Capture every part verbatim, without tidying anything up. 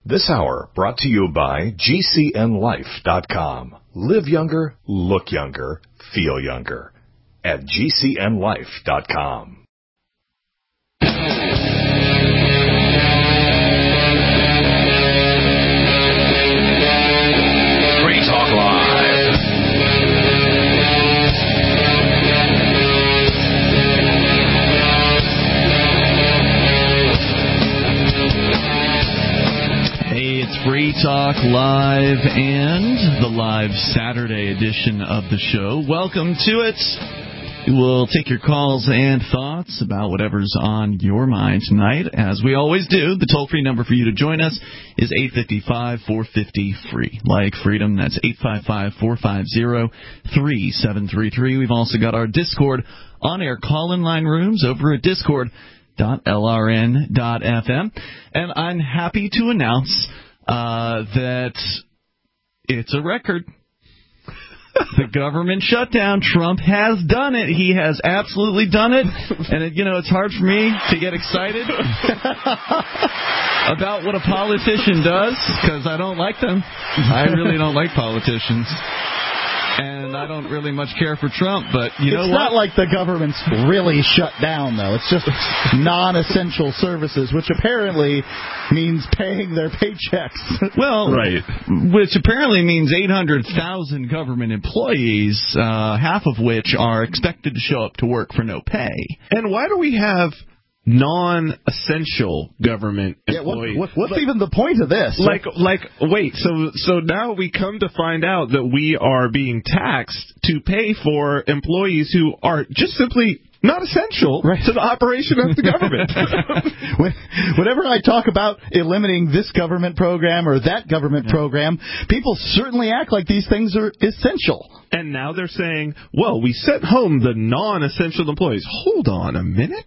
This hour brought to you by G C N life dot com. Live younger, look younger, feel younger. At G C N life dot com. Free Talk Live. Hey, it's Free Talk Live and the live Saturday edition of the show. Welcome to it. We'll take your calls and thoughts about whatever's on your mind tonight. As we always do, the toll-free number for you to join us is eight five five, four five zero, free. Like freedom, that's eight five five, four five zero, three seven three three. We've also got our Discord on-air call-in line rooms over at discord dot L R N dot F M. And I'm happy to announce uh, that it's a record. The government shutdown. Trump has done it. He has absolutely done it. And, it, you know, it's hard for me to get excited about what a politician does because I don't like them. I really don't like politicians. And I don't really much care for Trump, but you know what? It's not like the government's really shut down, though. It's just non-essential services, which apparently means paying their paychecks. Well, right. Which apparently means eight hundred thousand government employees, uh, half of which are expected to show up to work for no pay. And why do we have non-essential government employees? Yeah, what, what, what's like, even the point of this? Like, like, wait, so so now we come to find out that we are being taxed to pay for employees who are just simply not essential right. to the operation of the government. when, whenever I talk about eliminating this government program or that government yeah. program, people certainly act like these things are essential. And now they're saying, well, we sent home the non-essential employees. Hold on a minute.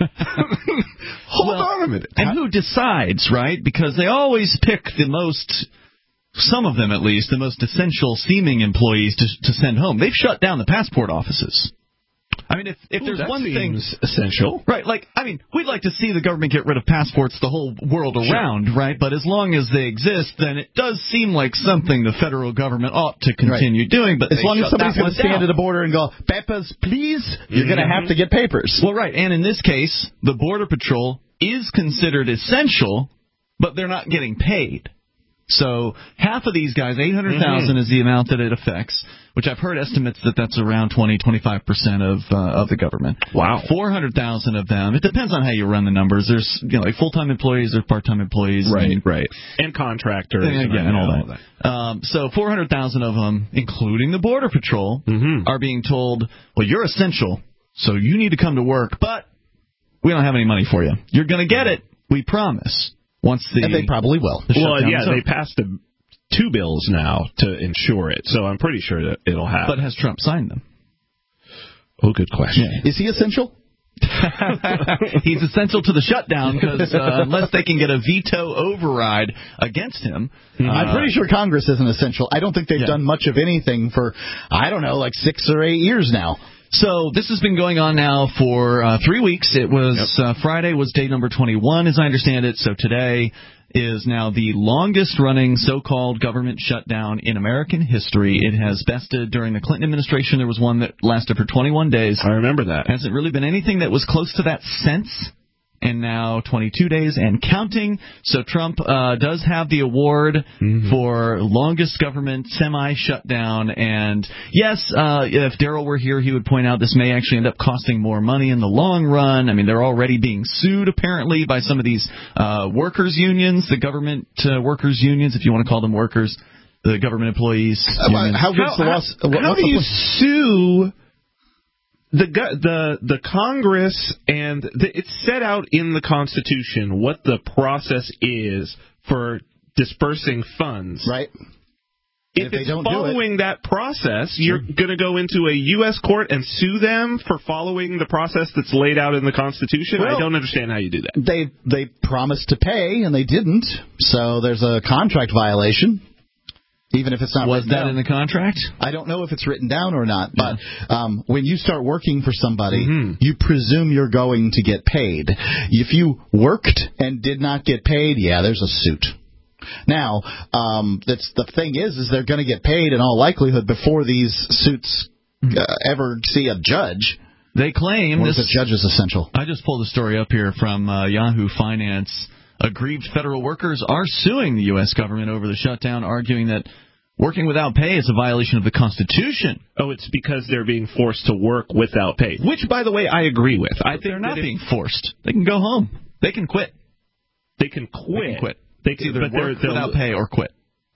Hold well, on a minute. And who decides, right? Because they always pick the most, some of them at least, the most essential seeming employees to, to send home. They've shut down the passport offices. I mean, if, if Ooh, there's that one seems thing... essential. Right, like, I mean, we'd like to see the government get rid of passports the whole world around, sure. right? But as long as they exist, then it does seem like something the federal government ought to continue right. doing. But as long as somebody's going to stand at the border and go, papers, please, you're mm-hmm. going to have to get papers. Well, right, and in this case, the Border Patrol is considered essential, but they're not getting paid. So half of these guys, eight hundred thousand mm-hmm. is the amount that it affects, which I've heard estimates that that's around twenty, twenty-five percent of uh, of the government. Wow. four hundred thousand of them. It depends on how you run the numbers. There's you know, like full-time employees, there's part-time employees. Right, and, right. And contractors. And, yeah, and all that. All that. Um, so four hundred thousand of them, including the Border Patrol, mm-hmm. are being told, well, you're essential, so you need to come to work, but we don't have any money for you. You're going to get it, we promise. Once the, and they probably will. The well, yeah, they passed a, two bills now to ensure it, so I'm pretty sure that it'll happen. But has Trump signed them? Oh, good question. Yeah. Is he essential? He's essential to the shutdown because uh, unless they can get a veto override against him. Mm-hmm. Uh, I'm pretty sure Congress isn't essential. I don't think they've yeah. done much of anything for, I don't know, like six or eight years now. So this has been going on now for uh, three weeks. It was yep. uh, Friday was day number twenty-one, as I understand it. So today is now the longest-running so-called government shutdown in American history. It has bested during the Clinton administration. There was one that lasted for twenty-one days. I remember that. Hasn't really been anything that was close to that since. And now twenty-two days and counting. So Trump uh, does have the award mm-hmm. for longest government semi-shutdown. And yes, uh, if Daryl were here, he would point out this may actually end up costing more money in the long run. I mean, they're already being sued, apparently, by some of these uh, workers' unions, the government uh, workers' unions, if you want to call them workers, the government employees. Uh, how good's the loss? How, how do you sue... The the the Congress and the, it's set out in the Constitution what the process is for dispersing funds. Right. If, if it's following it, that process, you're going to go into a U S court and sue them for following the process that's laid out in the Constitution? Well, I don't understand how you do that. They they promised to pay and they didn't, so there's a contract violation. Even if it's not was written that down. in the contract? I don't know if it's written down or not, but yeah. um, when you start working for somebody, mm-hmm. you presume you're going to get paid. If you worked and did not get paid, yeah, there's a suit. Now, um, that's the thing is, is they're going to get paid in all likelihood before these suits uh, ever see a judge. They claim Or this. the judge is essential. I just pulled a story up here from uh, Yahoo Finance. Aggrieved federal workers are suing the U S government over the shutdown, arguing that working without pay is a violation of the Constitution. Oh, it's because they're being forced to work without pay. Which, by the way, I agree with. I think They're not that being forced. They can go home. They can quit. They can quit. They can quit. They It's can either but they're, work they'll- without pay or quit.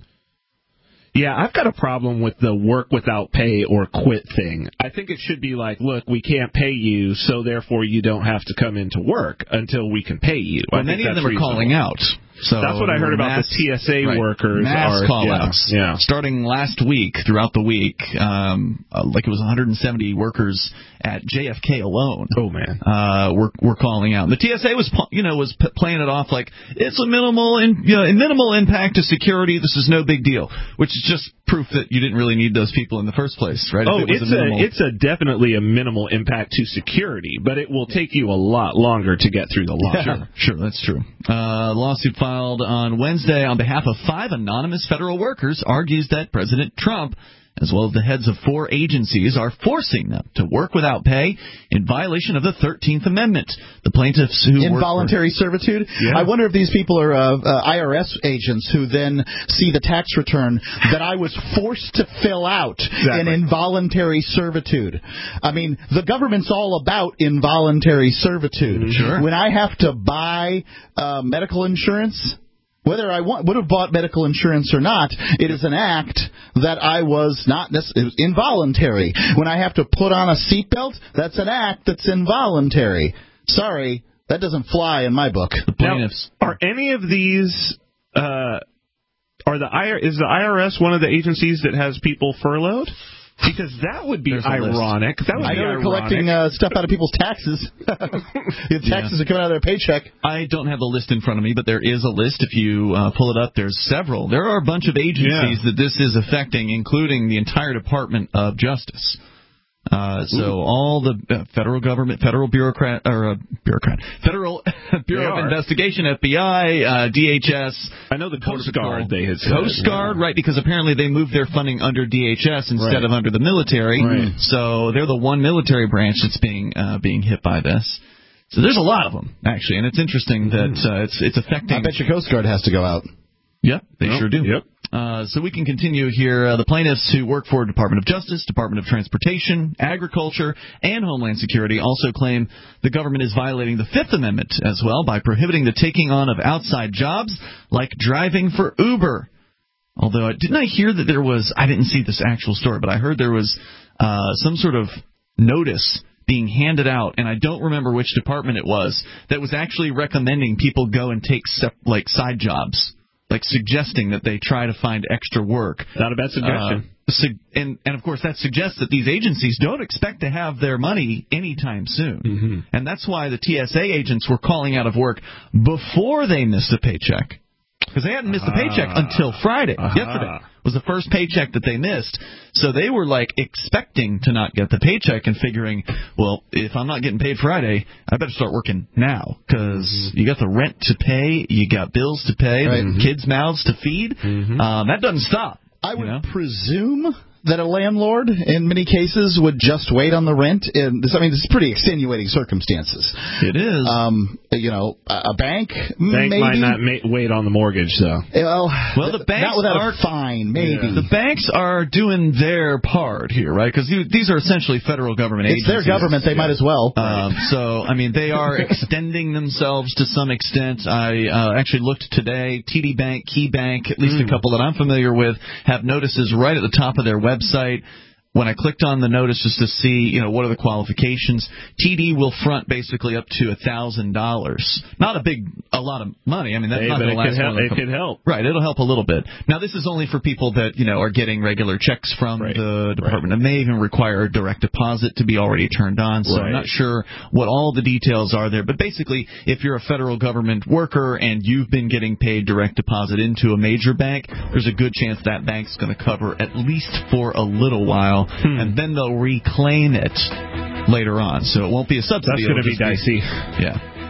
Yeah, I've got a problem with the work without pay or quit thing. I think it should be like, look, we can't pay you, so therefore you don't have to come into work until we can pay you. Well, I think many of that's them are reasonable. calling out. So That's what I heard about mass, the T S A right, workers. Mass are, call-outs. Yeah, yeah. Starting last week, throughout the week, um, uh, like it was one hundred seventy workers at J F K alone. Oh man, uh, were were calling out. The T S A was you know was p- playing it off like it's a minimal in, you know a minimal impact to security. This is no big deal, which is just proof that you didn't really need those people in the first place, right? Oh, If it was it's a, minimal, a it's a definitely a minimal impact to security, but it will take you a lot longer to get through the line. Sure, sure, that's true. Uh, lawsuit filed on Wednesday on behalf of five anonymous federal workers argues that President Trump, as well as the heads of four agencies, are forcing them to work without pay in violation of the thirteenth Amendment. The plaintiffs who Involuntary work for, servitude? Yeah. I wonder if these people are uh, uh, I R S agents who then see the tax return that I was forced to fill out Exactly. in involuntary servitude. I mean, the government's all about involuntary servitude. Mm-hmm. Sure. When I have to buy uh, medical insurance, whether I want, would have bought medical insurance or not, it is an act that I was not necessarily, it was involuntary. When I have to put on a seatbelt, that's an act that's involuntary. Sorry, that doesn't fly in my book. the plaintiffs. Now, are any of these uh, are the I R is the I R S one of the agencies that has people furloughed? Because that would be There's a list. ironic. That would I be know they're ironic. collecting uh, stuff out of people's taxes. The taxes Yeah. are coming out of their paycheck. I don't have the list in front of me, but there is a list. If you uh, pull it up, there's several. There are a bunch of agencies Yeah. that this is affecting, including the entire Department of Justice. Uh, so Ooh. all the uh, federal government, federal bureaucrat, or uh, bureaucrat, federal Bureau They of are. Investigation, F B I, uh, D H S. I know the Coast Guard. They had said. Coast Guard, right? Because apparently they moved their funding under D H S instead Right. of under the military. Right. So they're the one military branch that's being uh, being hit by this. So there's a lot of them actually, and it's interesting that uh, it's it's affecting. I bet your Coast Guard has to go out. Yep, they Yep, sure do. yep. Uh, so we can continue here. Uh, the plaintiffs who work for Department of Justice, Department of Transportation, Agriculture, and Homeland Security also claim the government is violating the Fifth Amendment as well by prohibiting the taking on of outside jobs like driving for Uber. Although, uh, didn't I hear that there was, I didn't see this actual story, but I heard there was uh, some sort of notice being handed out, and I don't remember which department it was, that was actually recommending people go and take sep- like side jobs. Like suggesting that they try to find extra work. Not a bad suggestion. Uh, su- and, and, of course, that suggests that these agencies don't expect to have their money anytime soon. Mm-hmm. And that's why the T S A agents were calling out of work before they missed a paycheck. Because they hadn't missed a paycheck Ah. until Friday. Ah. Yesterday was the first paycheck that they missed. So they were, like, expecting to not get the paycheck and figuring, well, if I'm not getting paid Friday, I better start working now. Because mm-hmm. you got the rent to pay, you got bills to pay, Right. the kids' mouths to feed. Mm-hmm. Um, that doesn't stop. I would you know? presume that a landlord, in many cases, would just wait on the rent. And this, I mean, this is pretty extenuating circumstances. It is. Um, you know, a a bank, Bank maybe. might not ma- wait on the mortgage, though. Well, Well, the banks not without are- a fine, maybe. The banks are doing their part here, right? Because these are essentially federal government It's agencies. their government. They might as well. Um, so, I mean, they are extending themselves to some extent. I uh, actually looked today. T D Bank, Key Bank, at least Mm. a couple that I'm familiar with, have notices right at the top of their website. When I clicked on the notice just to see, you know, what are the qualifications, T D will front basically up to a thousand dollars. Not a big, a lot of money. I mean, that's Hey, not but going to it last could more help. than a It couple- could help. Right, it'll help a little bit. Now, this is only for people that, you know, are getting regular checks from Right. the department. It may even require a direct deposit to be already turned on, so Right. I'm not sure what all the details are there. But basically, if you're a federal government worker and you've been getting paid direct deposit into a major bank, there's a good chance that bank's going to cover at least for a little while, Hmm. and then they'll reclaim it later on. So it won't be a subsidy. That's going to it'll be just dicey. Yeah.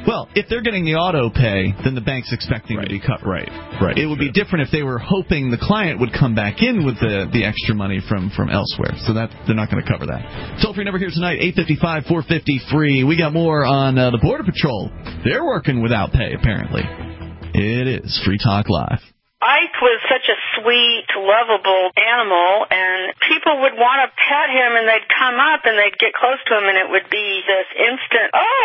Well, if they're getting the auto pay, then the bank's expecting right. to be cut. Right, right. It would be different if they were hoping the client would come back in with the, the extra money from, from elsewhere. So that they're not going to cover that. Toll-free number here tonight, eight five five, four five zero, free. We got more on uh, the Border Patrol. They're working without pay, apparently. It is Free Talk Live. Ike was such a sweet, lovable animal, and people would want to pet him, and they'd come up, and they'd get close to him, and it would be this instant,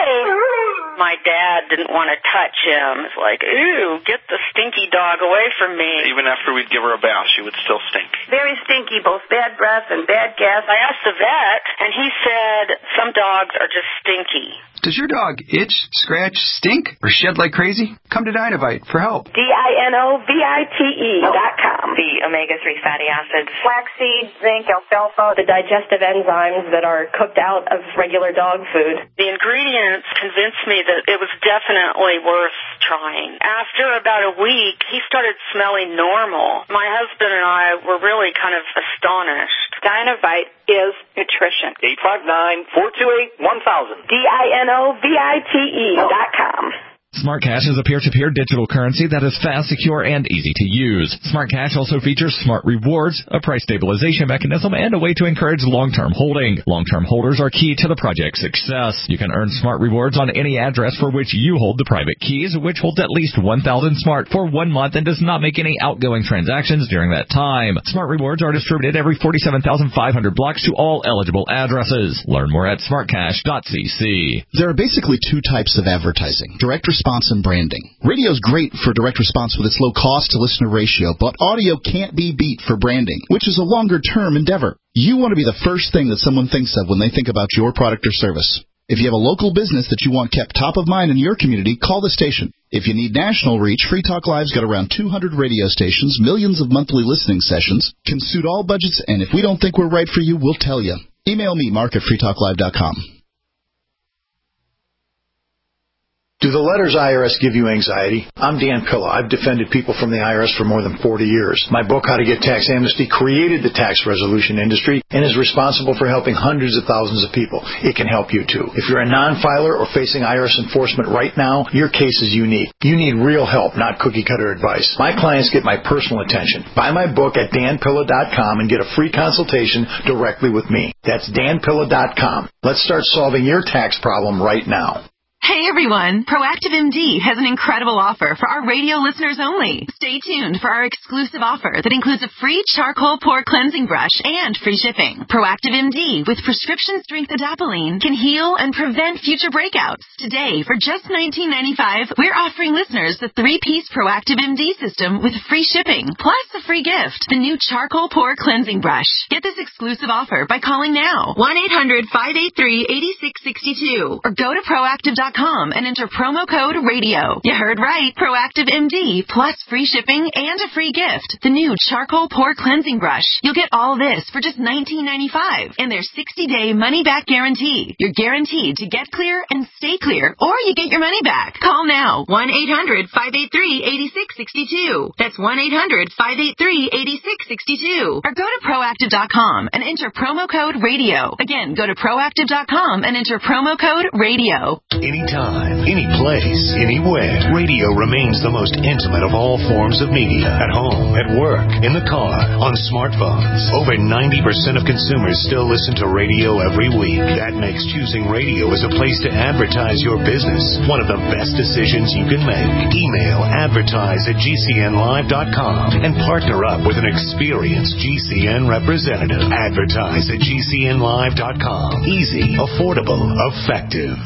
oh! My dad didn't want to touch him. It's like, ooh, get the stinky dog away from me. Even after we'd give her a bath, she would still stink. Very stinky, both bad breath and bad gas. I asked the vet, and he said some dogs are just stinky. Does your dog itch, scratch, stink, or shed like crazy? Come to Dynovite for help. D I N O V I T E dot com. The omega three fatty acids. Flaxseed, zinc, alfalfa, the digestive enzymes that are cooked out of regular dog food. The ingredients convinced me that it was definitely worth trying. After about a week, he started smelling normal. My husband and I were really kind of astonished. Dynovite is nutrition. eight five nine, four two eight, one thousand. D I N O V I T E dot com. SmartCash is a peer-to-peer digital currency that is fast, secure, and easy to use. SmartCash also features Smart Rewards, a price stabilization mechanism, and a way to encourage long-term holding. Long-term holders are key to the project's success. You can earn Smart Rewards on any address for which you hold the private keys, which holds at least one thousand Smart for one month and does not make any outgoing transactions during that time. Smart Rewards are distributed every forty-seven thousand five hundred blocks to all eligible addresses. Learn more at smart cash dot c c. There are basically two types of advertising: direct response and branding. Radio's great for direct response with its low cost to listener ratio, but audio can't be beat for branding, which is a longer term endeavor. You want to be the first thing that someone thinks of when they think about your product or service. If you have a local business that you want kept top of mind in your community, call the station. If you need national reach, Free Talk Live's got around two hundred radio stations, millions of monthly listening sessions, can suit all budgets, and if we don't think we're right for you, we'll tell you. Email me, mark at free talk live dot com. Do the letters I R S give you anxiety? I'm Dan Pilla. I've defended people from the I R S for more than forty years. My book, How to Get Tax Amnesty, created the tax resolution industry and is responsible for helping hundreds of thousands of people. It can help you, too. If you're a non-filer or facing I R S enforcement right now, your case is unique. You need real help, not cookie-cutter advice. My clients get my personal attention. Buy my book at dan pilla dot com and get a free consultation directly with me. That's dan pilla dot com. Let's start solving your tax problem right now. Hey everyone, Proactive M D has an incredible offer for our radio listeners only. Stay tuned for our exclusive offer that includes a free charcoal pore cleansing brush and free shipping. Proactive M D with prescription strength adapalene can heal and prevent future breakouts. Today, for just nineteen ninety-five dollars, we're offering listeners the three-piece Proactive M D system with free shipping, plus a free gift, the new charcoal pore cleansing brush. Get this exclusive offer by calling now, one eight hundred, five eight three, eight six six two, or go to proactive dot com and enter promo code radio. You heard right. Proactive M D plus free shipping and a free gift. The new charcoal pore cleansing brush. You'll get all this for just nineteen ninety-five dollars and their sixty-day money-back guarantee. You're guaranteed to get clear and stay clear, or you get your money back. Call now. one eight hundred, five eight three, eight six six two. That's one eight hundred, five eight three, eight six six two. Or go to proactive dot com and enter promo code radio. Again, go to proactive dot com and enter promo code radio. Anytime, any place, anywhere. Radio remains the most intimate of all forms of media. At home, at work, in the car, on smartphones. Over ninety percent of consumers still listen to radio every week. That makes choosing radio as a place to advertise your business one of the best decisions you can make. Email advertise at g c n live dot com and partner up with an experienced G C N representative. Advertise at g c n live dot com. Easy, affordable, effective.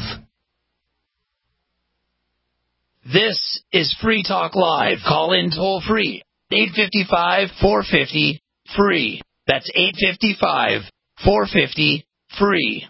This is Free Talk Live. Call in toll free. eight five five, four five zero, free. That's eight five five, four five zero, free.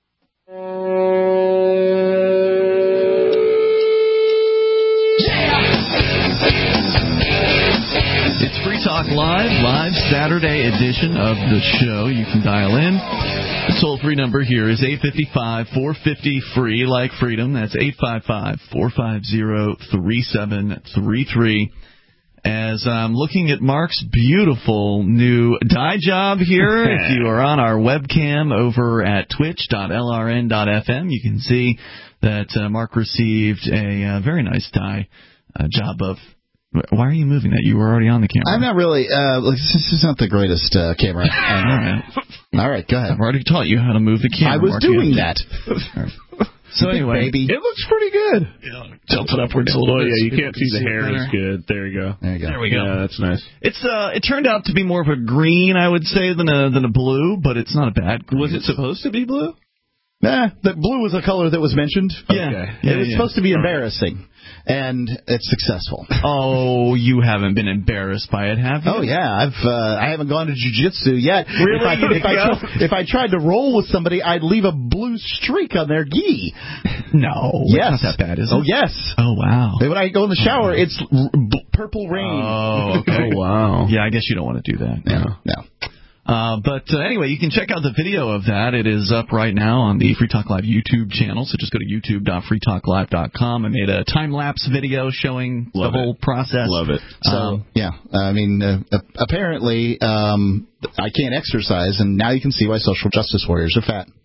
It's Free Talk Live, live Saturday edition of the show. You can dial in. The toll-free number here is eight five five, four five zero, free, like freedom. That's eight five five, four five zero, three seven three three. as I'm looking at Mark's beautiful new dye job here. If you are on our webcam over at twitch dot l r n dot f m, you can see that uh, Mark received a uh, very nice dye uh, job of... Why are you moving that? You were already on the camera. I'm not really... Uh, this is not the greatest uh, camera. All right. All right, go ahead. I've already taught you how to move the camera, I was Mark. doing that. So anyway, baby. It looks pretty good. Yeah, tilt it upwards a Oh little bit. yeah, you so can't people see the can hair. it It's good. There you go. There you go. There we go. Yeah, that's nice. It's uh, it turned out to be more of a green, I would say, than a than a blue, but it's not a bad green. Was it supposed to be blue? Nah, the blue was a color that was mentioned. Yeah, okay. yeah it was yeah. supposed to be embarrassing, and it's successful. Oh, you haven't been embarrassed by it, have you? Oh yeah, I've uh, I haven't gone to jiu-jitsu yet. Really? If I, if, I tr- if I tried to roll with somebody, I'd leave a blue streak on their gi. No, yes, it's not that bad, is it? Oh yes. Oh wow. When I go in the shower, oh. it's r- b- purple rain. Oh, okay. Oh wow. Yeah, I guess you don't want to do that. No, no. Uh, but uh, anyway, you can check out the video of that. It is up right now on the Free Talk Live YouTube channel. So just go to youtube dot free talk live dot com. I made a time-lapse video showing Love the whole it. process. Love it. So, um, yeah, I mean, uh, apparently um, I can't exercise, and now you can see why social justice warriors are fat.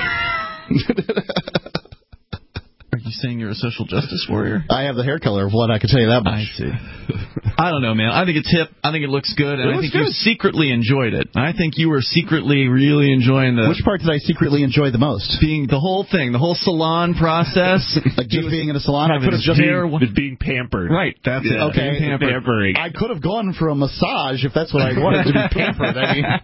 Are you saying you're a social justice warrior? I have the hair color of one, I can tell you that much. I see. I don't know, man. I think it's hip. I think it looks good, and It I looks think you good. secretly enjoyed it. I think you were secretly really enjoying the... Which part did I secretly enjoy the most? Being the whole thing, the whole salon process. Like just being in a salon, I having could have his just... hair- Being, being pampered. Right, that's Yeah. it. Okay. Being pampered. Pampering. I could have gone for a massage if that's what I wanted to be pampered. I mean...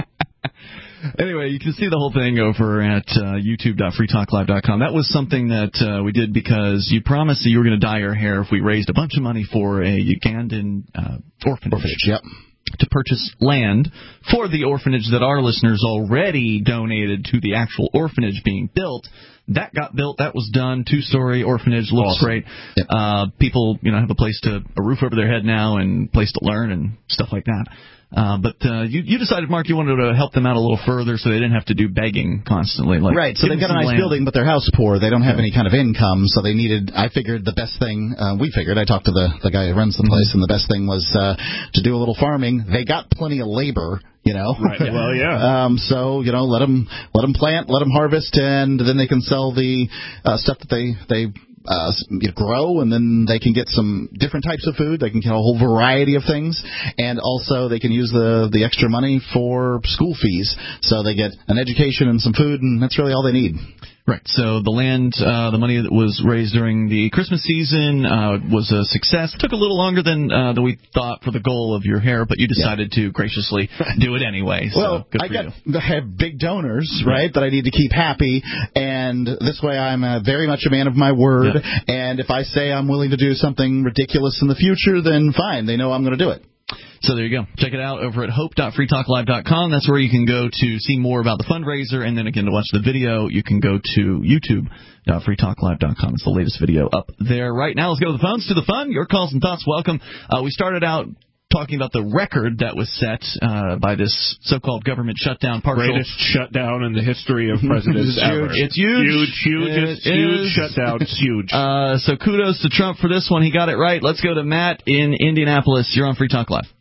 Anyway, you can see the whole thing over at uh, youtube dot free talk live dot com. That was something that uh, we did because you promised that you were going to dye your hair if we raised a bunch of money for a Ugandan uh, orphanage. Orphanage, yep. To purchase land for the orphanage that our listeners already donated to the actual orphanage being built. That got built. That was done. Two-story orphanage. Looks Awesome. great. Yep. Uh, people, you know, have a place to, a roof over their head now and place to learn and stuff like that. Uh, but uh, you, you decided, Mark, you wanted to help them out a little further so they didn't have to do begging constantly. Like, right, so give they've them got a some nice land. building, but they're house poor. They don't have any kind of income, so they needed, I figured the best thing, uh, we figured, I talked to the, the guy who runs the place, and the best thing was uh, to do a little farming. They got plenty of labor, you know. Right. Well, yeah. um, so, you know, let them, let them plant, let them harvest, and then they can sell the uh, stuff that they, they Uh, you know, grow, and then they can get some different types of food. They can get a whole variety of things, and also they can use the the extra money for school fees. So they get an education and some food, and that's really all they need. Right. So the land, uh, the money that was raised during the Christmas season uh, was a success. Took a little longer than uh, than we thought for the goal of your hair, but you decided yeah. to graciously do it anyway. So well, good I for got you. I have big donors, right, that I need to keep happy, and this way I'm uh, very much a man of my word. Yeah. And if I say I'm willing to do something ridiculous in the future, then fine. They know I'm going to do it. So there you go. Check it out over at hope dot free talk live dot com. That's where you can go to see more about the fundraiser. And then again, to watch the video, you can go to youtube dot free talk live dot com. It's the latest video up there right now. Let's go to the phones, to the fun. Your calls and thoughts, welcome. Uh, we started out talking about the record that was set uh, by this so-called government shutdown. Partial. Greatest shutdown in the history of presidents ever. It's huge. Huge, huge, it it's huge is. shutdown. It's huge. Uh, so kudos to Trump for this one. He got it right. Let's go to Matt in Indianapolis. You're on Free Talk Live.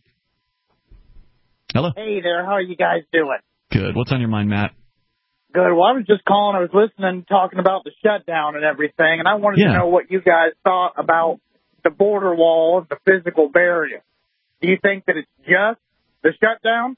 Hello. Hey there. How are you guys doing? Good. What's on your mind, Matt? Good. Well, I was just calling. I was listening, talking about the shutdown and everything, and I wanted yeah. to know what you guys thought about the border wall and the physical barrier. Do you think that it's just the shutdown?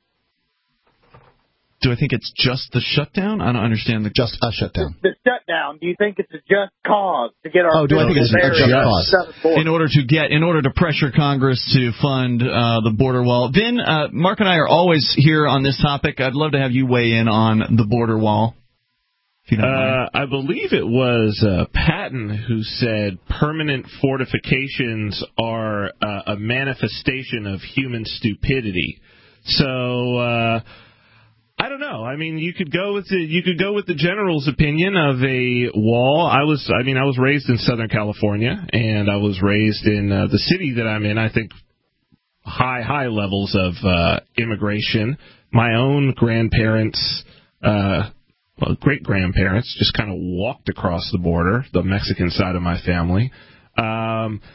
Do I think it's just the shutdown? I don't understand the just a shutdown. The, the shutdown. Do you think it's a just cause to get our? Oh, do I think it's a just cause? In order to get, in order to pressure Congress to fund uh, the border wall. Vin, uh, Mark and I are always here on this topic. I'd love to have you weigh in on the border wall. If you don't mind. Uh, I believe it was uh, Patton who said permanent fortifications are uh, a manifestation of human stupidity. So. Uh, I don't know. I mean, you could go with the you could go with the general's opinion of a wall. I was, I mean, I was raised in Southern California, and I was raised in uh, the city that I'm in. I think high, high levels of uh, immigration. My own grandparents, uh, well, great grandparents, just kind of walked across the border, the Mexican side of my family. Um,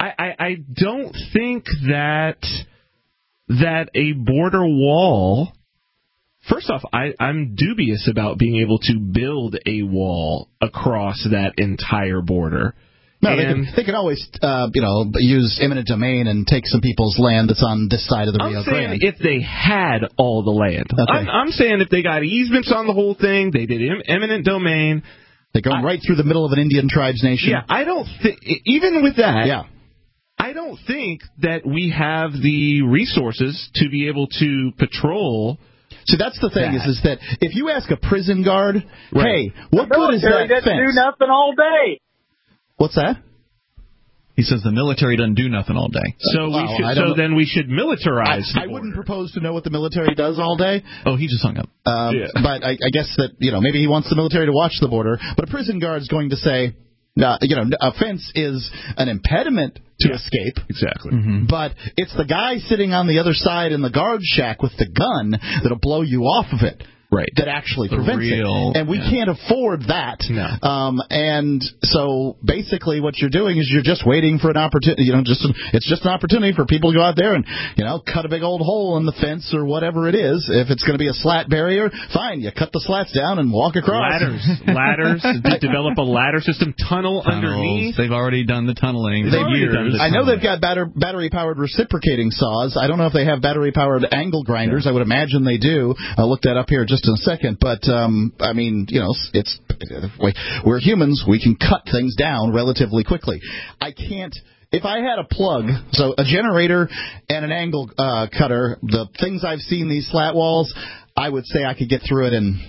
I, I, I don't think that that a border wall. First off, I, I'm dubious about being able to build a wall across that entire border. No, they can, they can always, uh, you know, use eminent domain and take some people's land that's on this side of the Rio Grande. I'm saying if they had all the land. Okay. I'm, I'm saying if they got easements on the whole thing, they did em- eminent domain. They're going I, right through the middle of an Indian tribes nation. Yeah, I don't think, even with that, yeah. I don't think that we have the resources to be able to patrol. See, that's the thing that. is, is that if you ask a prison guard, right. hey, what the good is that fence? fence? Do nothing all day. What's that? He says the military doesn't do nothing all day. So wow, we should, so then we should militarize. I, I wouldn't propose to know what the military does all day. Oh, he just hung up. Um, yeah. But I, I guess that, you know, maybe he wants the military to watch the border. But a prison guard's going to say, uh, you know, a fence is an impediment to yeah, escape. Exactly. Mm-hmm. But it's the guy sitting on the other side in the guard shack with the gun that'll blow you off of it. Right. That actually the prevents real, it. And we yeah. can't afford that. No. Um, and so basically what you're doing is you're just waiting for an opportunity, you know, just it's just an opportunity for people to go out there and, you know, cut a big old hole in the fence or whatever it is. If it's going to be a slat barrier, fine, you cut the slats down and walk across. Ladders. Ladders. To develop a ladder system, tunnel Tunnels. underneath. They've already done the tunneling. They've for years. done the I know they've got batter, battery-powered reciprocating saws. I don't know if they have battery-powered angle grinders. I would imagine they do. I'll look that up here just in a second. But Um, I mean, you know, it's we're humans. We can cut things down relatively quickly. I can't. If I had a plug, so a generator and an angle uh, cutter, the things I've seen these slat walls, I would say I could get through it in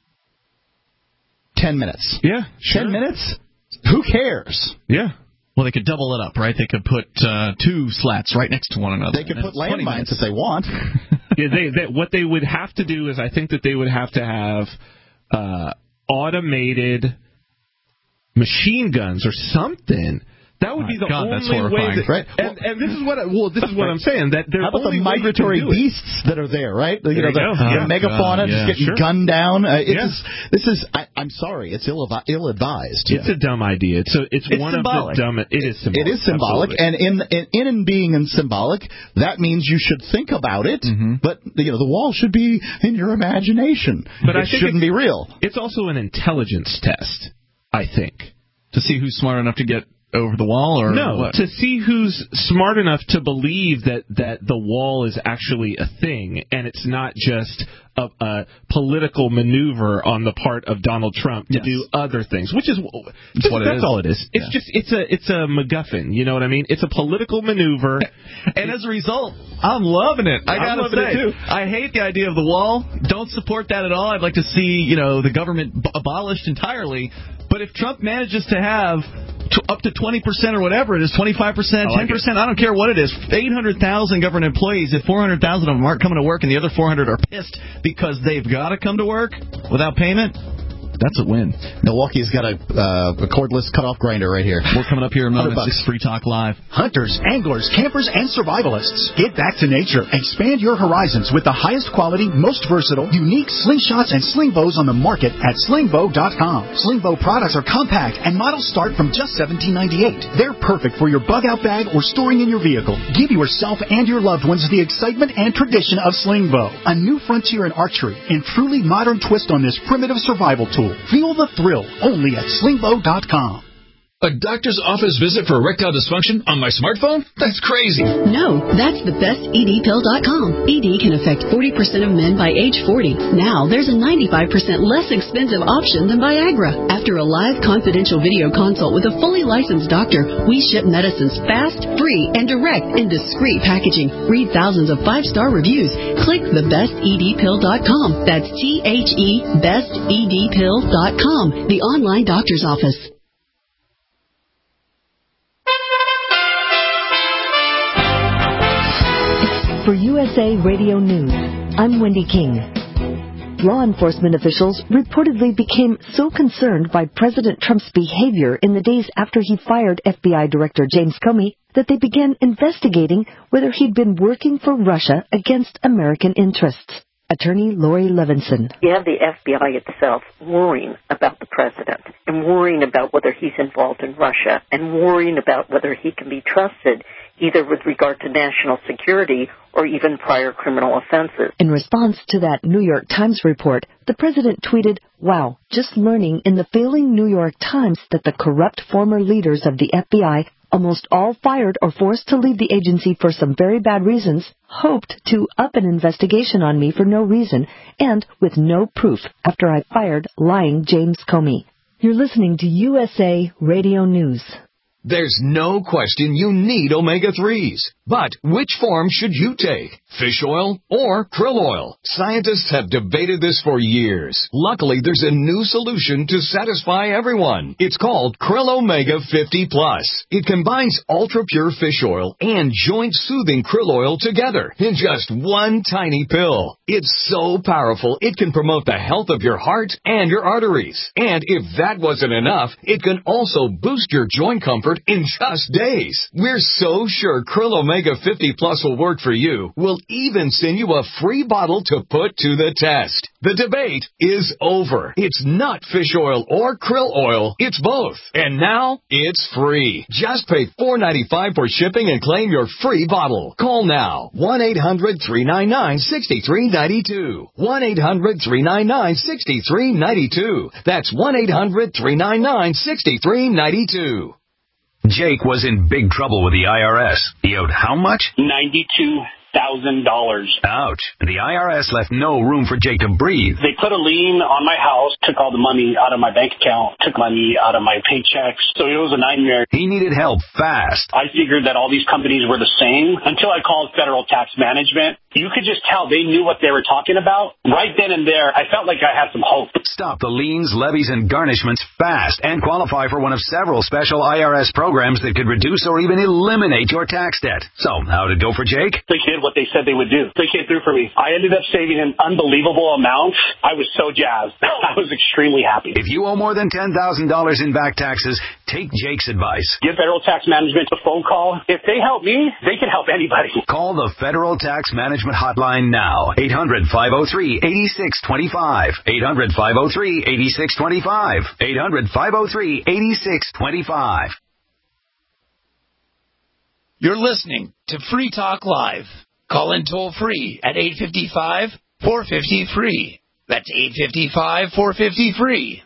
ten minutes. Yeah, sure. ten minutes. Who cares? Yeah. Well, they could double it up, right? They could put uh, two slats right next to one another. They could put landmines if they want. Yeah, they, they, what they would have to do is I think that they would have to have uh, automated machine guns or something. That would oh be the God, only that's way. That, right? And, and this is what I, well, this is what I'm saying. That how about the migratory beasts that are there, right? You there know, the, you the yeah. megafauna God, yeah. just getting sure. gunned down. Uh, it's yeah. just, this is. I, I'm sorry, it's ill ill advised. It's yeah. a dumb idea. It's a, it's, it's one symbolic. of the dumb. It is symbolic. It is symbolic, Absolutely. and in, in in being in symbolic, that means you should think about it. Mm-hmm. But you know, the wall should be in your imagination. But it I think shouldn't be real. It's also an intelligence test, I think, to see who's smart enough to get over the wall, or no, what? to see who's smart enough to believe that, that the wall is actually a thing and it's not just a, a political maneuver on the part of Donald Trump to yes. do other things, which is just, what that's it is. all it is. It's yeah. just it's a it's a MacGuffin. You know what I mean? It's a political maneuver, and as a result, I'm loving it. I I'm gotta loving say, it too. I hate the idea of the wall. Don't support that at all. I'd like to see you know the government b- abolished entirely. But if Trump manages to have t- up to twenty percent or whatever it is, twenty-five percent, ten percent, I don't care what it is, eight hundred thousand government employees, if four hundred thousand of them aren't coming to work and the other four hundred are pissed because they've got to come to work without payment, that's a win. Milwaukee's got a, uh, a cordless cutoff grinder right here. We're coming up here in moments. It's Free Talk Live. Hunters, anglers, campers, and survivalists. Get back to nature. Expand your horizons with the highest quality, most versatile, unique slingshots and sling bows on the market at sling bow dot com. Sling bow products are compact and models start from just seventeen ninety-eight. They're perfect for your bug out bag or storing in your vehicle. Give yourself and your loved ones the excitement and tradition of sling bow, a new frontier in archery and truly modern twist on this primitive survival tool. Feel the thrill only at sling bow dot com. A doctor's office visit for erectile dysfunction on my smartphone? That's crazy. No, that's the best E D pill dot com. E D can affect forty percent of men by age forty. Now, there's a ninety-five percent less expensive option than Viagra. After a live confidential video consult with a fully licensed doctor, we ship medicines fast, free, and direct in discreet packaging. Read thousands of five-star reviews. Click the best E D pill dot com. That's T H E best E D pill dot com, the online doctor's office. For U S A Radio News, I'm Wendy King. Law enforcement officials reportedly became so concerned by President Trump's behavior in the days after he fired F B I Director James Comey that they began investigating whether he'd been working for Russia against American interests. Attorney Lori Levinson. You have the F B I itself worrying about the president and worrying about whether he's involved in Russia and worrying about whether he can be trusted either with regard to national security or even prior criminal offenses. In response to that New York Times report, the president tweeted, "Wow, just learning in the failing New York Times that the corrupt former leaders of the F B I, almost all fired or forced to leave the agency for some very bad reasons, hoped to up an investigation on me for no reason and with no proof after I fired lying James Comey." You're listening to U S A Radio News. There's no question you need omega threes. But which form should you take? Fish oil or krill oil? Scientists have debated this for years. Luckily, there's a new solution to satisfy everyone. It's called Krill Omega fifty plus. It combines ultra-pure fish oil and joint-soothing krill oil together in just one tiny pill. It's so powerful, it can promote the health of your heart and your arteries. And if that wasn't enough, it can also boost your joint comfort in just days. We're so sure Krill Omega fifty plus will work for you. We'll even send you a free bottle to put to the test. The debate is over. It's not fish oil or krill oil. It's both. And now it's free. Just pay four dollars and ninety-five cents for shipping and claim your free bottle. Call now. one eight hundred three nine nine six three nine two. one eight hundred three nine nine six three nine two. That's one eight hundred three nine nine six three nine two. Jake was in big trouble with the I R S. He owed how much? ninety-two thousand dollars. Ouch. The I R S left no room for Jake to breathe. They put a lien on my house, took all the money out of my bank account, took money out of my paychecks. So it was a nightmare. He needed help fast. I figured that all these companies were the same until I called Federal Tax Management. You could just tell they knew what they were talking about. Right then and there, I felt like I had some hope. Stop the liens, levies, and garnishments fast and qualify for one of several special I R S programs that could reduce or even eliminate your tax debt. So, how'd it go for Jake? They did what they said they would do. They came through for me. I ended up saving an unbelievable amount. I was so jazzed. I was extremely happy. If you owe more than ten thousand dollars in back taxes, take Jake's advice. Give Federal Tax Management a phone call. If they help me, they can help anybody. Call the Federal Tax Management Hotline now. eight hundred five oh three eight six two five. eight hundred five oh three eight six two five. eight hundred five oh three eight six two five. You're listening to Free Talk Live. Call in toll free at eight five five, four five zero, free. That's eight five five, four five zero, free.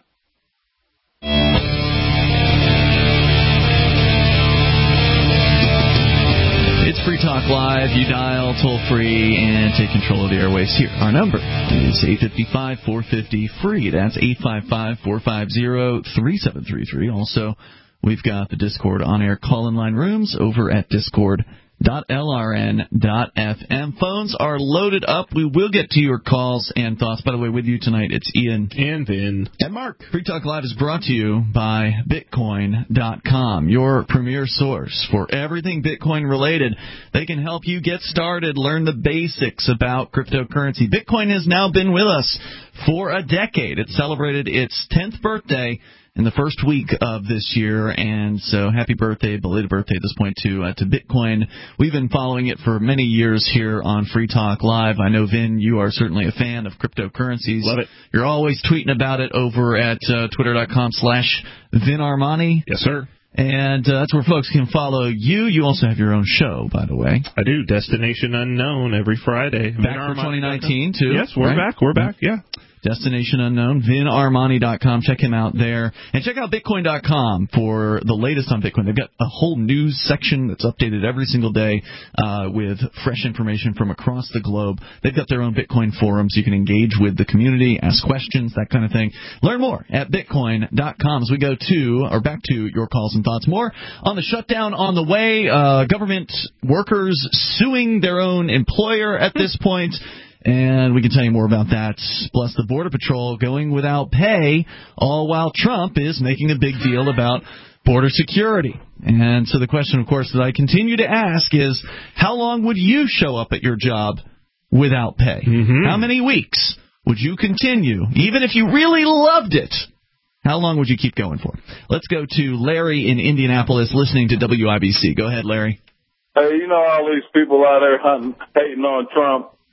It's Free Talk Live. You dial toll free and take control of the airwaves here. Our number is eight five five, four five zero, free. That's eight five five, four five zero, three seven three three. Also, we've got the Discord on-air call-in line rooms over at discord dot l r n dot f m. Phones are loaded up. We will get to your calls and thoughts. By the way, with you tonight, it's Ian. And Vin. And Mark. Free Talk Live is brought to you by Bitcoin dot com, your premier source for everything Bitcoin related. They can help you get started, learn the basics about cryptocurrency. Bitcoin has now been with us for a decade. It celebrated its tenth birthday in the first week of this year, and so happy birthday, belated birthday at this point to uh, to Bitcoin. We've been following it for many years here on Free Talk Live. I know, Vin, you are certainly a fan of cryptocurrencies. Love it. You're always tweeting about it over at uh, twitter dot com slash Vin Armani. Yes, sir. And uh, that's where folks can follow you. You also have your own show, by the way. I do. Destination Unknown every Friday. Back for twenty nineteen, too. Yes, we're right? back. We're back, yeah. Destination Unknown, Vin Armani dot com. Check him out there. And check out Bitcoin dot com for the latest on Bitcoin. They've got a whole news section that's updated every single day uh, with fresh information from across the globe. They've got their own Bitcoin forums. You can engage with the community, ask questions, that kind of thing. Learn more at Bitcoin dot com as we go to, or back to your calls and thoughts. More on the shutdown on the way. Uh, government workers suing their own employer at this point. And we can tell you more about that. Plus, the Border Patrol going without pay, all while Trump is making a big deal about border security. And so the question, of course, that I continue to ask is, how long would you show up at your job without pay? Mm-hmm. How many weeks would you continue, even if you really loved it? How long would you keep going for? Let's go to Larry in Indianapolis listening to W I B C. Go ahead, Larry. Hey, you know all these people out there hunting, hating on Trump.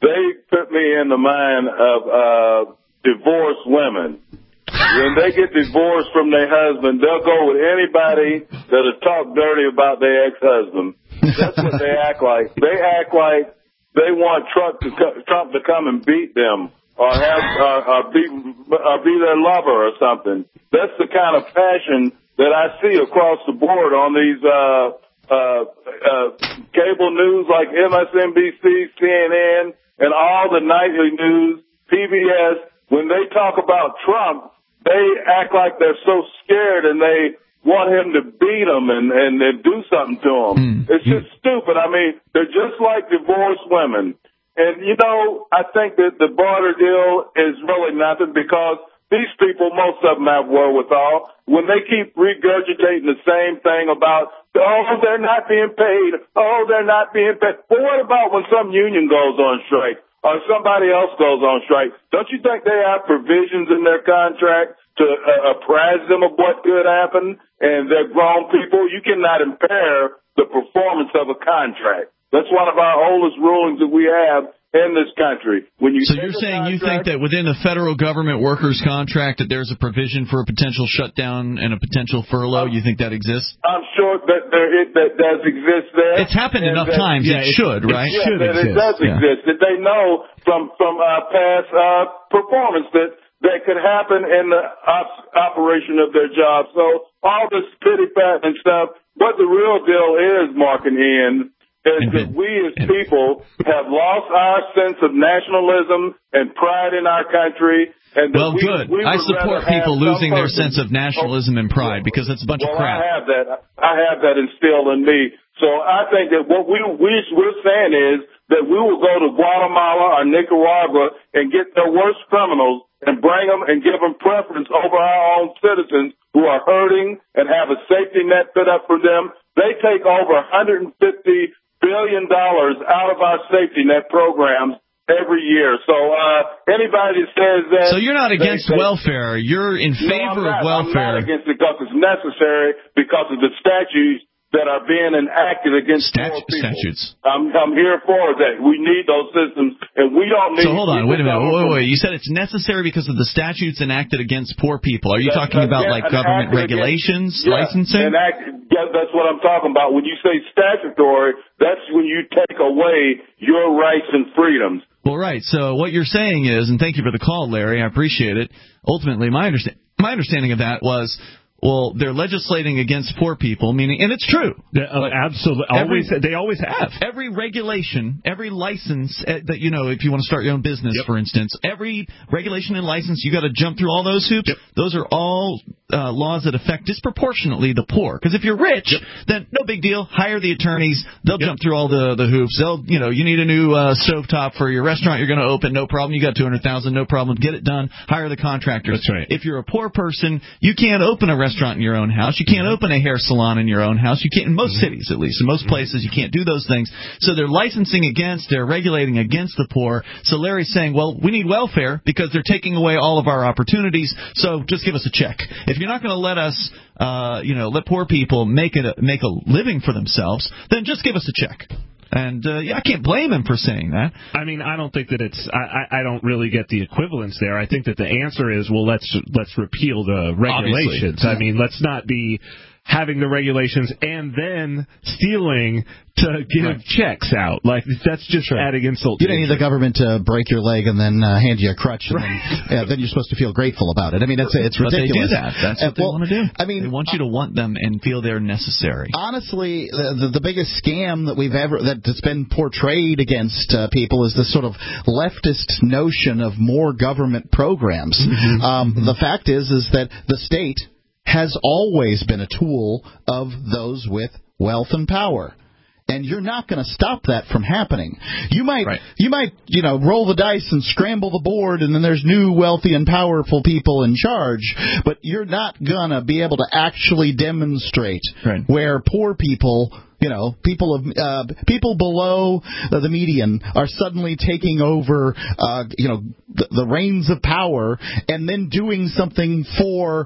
they put me in the mind of uh, divorced women. When they get divorced from their husband, they'll go with anybody that'll talk dirty about their ex-husband. That's what they act like. They act like they want Trump to co- Trump to come and beat them or have uh, or be or be their lover or something. That's the kind of passion that I see across the board on these uh, uh, uh, cable news like M S N B C, C N N, and all the nightly news, P B S. When they talk about Trump, they act like they're so scared and they want him to beat them and, and, and do something to them. Mm. It's just stupid. I mean, they're just like divorced women. And, you know, I think that the border deal is really nothing because these people, most of them have wherewithal. When they keep regurgitating the same thing about, oh, they're not being paid, oh, they're not being paid. Well, what about when some union goes on strike or somebody else goes on strike? Don't you think they have provisions in their contract to uh, apprise them of what could happen? And they're grown people. You cannot impair the performance of a contract. That's one of our oldest rulings that we have in this country. When you so you're saying you think that within the federal government workers' contract that there's a provision for a potential shutdown and a potential furlough? You think that exists? I'm sure that there it, that does exist there. It's happened enough that, times. Yeah, it, it should, right? It, yeah, should that exist. It does yeah. exist. That they know from from uh, past uh, performance that that could happen in the op- operation of their job. So all this pity pat and stuff. What the real deal is, Mark and Ian, is that we as people have lost our sense of nationalism and pride in our country. And that well, we, good. We I support people losing their sense of nationalism and pride because that's a bunch well, of crap. I have that. I have that instilled in me. So I think that what we, we we're saying is that we will go to Guatemala or Nicaragua and get their worst criminals and bring them and give them preference over our own citizens who are hurting and have a safety net put up for them. They take over one hundred fifty billion dollars out of our safety net programs every year. So uh, anybody that says that... So you're not against they, welfare. You're in favor no, of welfare. I'm not against it because it's necessary because of the statutes that are being enacted against Stat- poor people. Statutes. I'm, I'm here for that. We need those systems, and we don't need... So hold on, wait a minute. Wait, wait, wait. You said it's necessary because of the statutes enacted against poor people. Are you that's, talking about, like, government regulations, against, yeah, licensing? Act, yeah, that's what I'm talking about. When you say statutory, that's when you take away your rights and freedoms. Well, right. So what you're saying is, and thank you for the call, Larry, I appreciate it. Ultimately, my, understand, my understanding of that was... Well, they're legislating against poor people, meaning, and it's true. Yeah, uh, absolutely, always every, they always have. Every regulation, every license uh, that you know, if you want to start your own business, yep. for instance, every regulation and license, you got to jump through all those hoops. Yep. Those are all uh, laws that affect disproportionately the poor. Because if you're rich, yep. then no big deal. Hire the attorneys; they'll yep. jump through all the the hoops. They'll, you know, you need a new uh, stovetop for your restaurant you're going to open, no problem. You got two hundred thousand, no problem. Get it done. Hire the contractors. That's right. If you're a poor person, you can't open a restaurant in your own house. You can't open a hair salon in your own house. You can't in most mm-hmm. cities, at least. In most places, you can't do those things. So they're licensing against, they're regulating against the poor. So Larry's saying, well, we need welfare because they're taking away all of our opportunities. So just give us a check. If you're not going to let us, uh, you know, let poor people make it a, make a living for themselves, then just give us a check. And uh, yeah, I can't blame him for saying that. I mean, I don't think that it's. I, I don't really get the equivalence there. I think that the answer is, well, let's let's repeal the regulations. Obviously. I mean, let's not be having the regulations and then stealing to give right. checks out. Like, that's just sure. adding insult you to don't need the government to break your leg and then uh, hand you a crutch, and right. then, uh, then you're supposed to feel grateful about it. I mean, it's it's ridiculous. But they do that. That's what uh, they well, want to do. I mean, they want you to want them and feel they're necessary. Honestly, the, the, the biggest scam that we've ever that's been portrayed against uh, people is this sort of leftist notion of more government programs. Mm-hmm. Um, mm-hmm. The fact is, is that the state has always been a tool of those with wealth and power. And you're not going to stop that from happening. You might, right. you might, you know, roll the dice and scramble the board, and then there's new wealthy and powerful people in charge. But you're not going to be able to actually demonstrate right. where poor people, you know, people of uh, people below uh, the median are suddenly taking over, uh, you know, the, the reins of power, and then doing something for